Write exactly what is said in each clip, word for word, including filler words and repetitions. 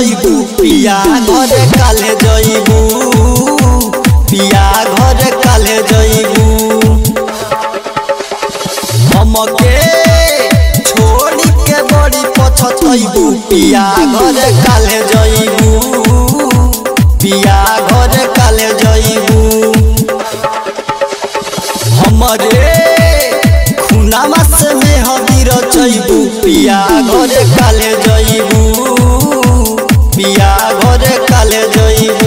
जइबू पिया घरे काले जइबू पिया घरे काले जइबू हमके छोड़ी के बड़ी पछतइबू पिया घरे काले जइबू पिया घरे काले जइबू हमरे खुनामा से मेहंदी रचइबू पिया घरे काले जइबू पिया घरे काले जइबू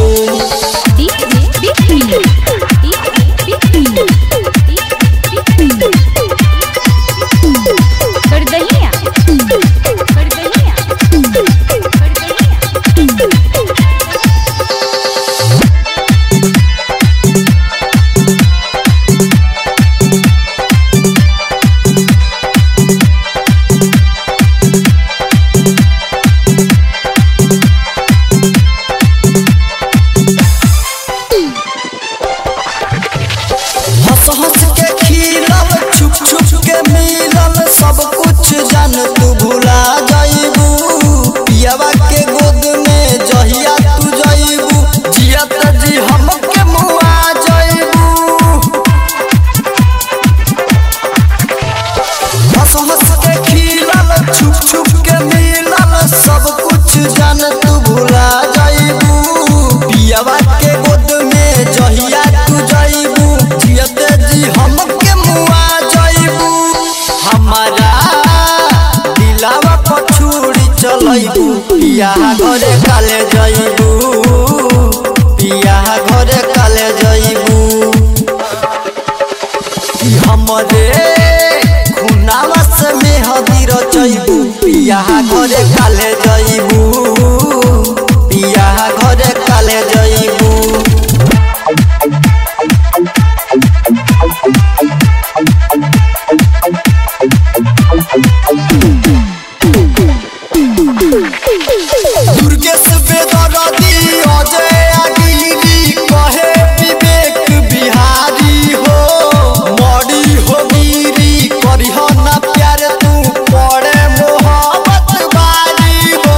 हंस के खिलल छुप छुप के मिलल सब कुछ जान तू भुला जाइबू पियावा के गोद में जहिया तू जाइबू जियत जी हमके मुआ जाइबू हंस हंस के खिलल छुप छुप के मिलल सब कुछ जान तू भुला जाइबू पियावा के गोद में जहिया तू जाइबू हमके मुआ जाइबू हमारा दिलावा पछुड़ी चलइबू पिया घरे काले जइबू पिया घरे काले जइबू हमरे खुनावा से मेहंदी रचइबू पिया घरे काले जइबू पिया घरे काले जइबू दुर्गेश बेदरदी अजय आगिरी कहे विवेक बिहारी हो मड़ी हो गिरी करिह ना प्यार तू पड़े मोहब्बत बारी हो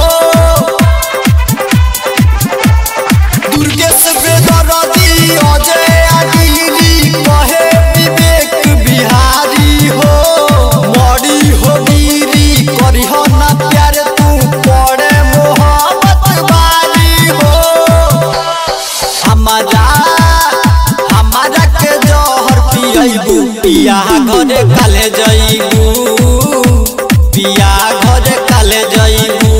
दुर्गेश बेदरदी अजय आगिरी कहे विवेक बिहारी हो मड़ी हो गिरी करिह ना प्यार तू पड़े मोहब्बत बारी हो हमारा हमारा के जहर पियबू पिया घरे काले जइबू पिया घरे काले जइबू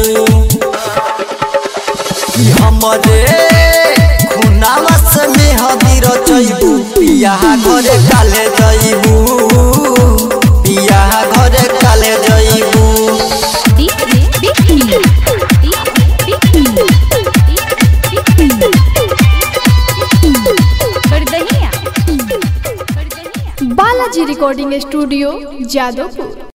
हमरे खुनावा से मेहंदी रचइबू पिया घरे काले जइबू पिया घरे काले जइबू बालाजी रिकॉर्डिंग स्टूडियो जादवपुर।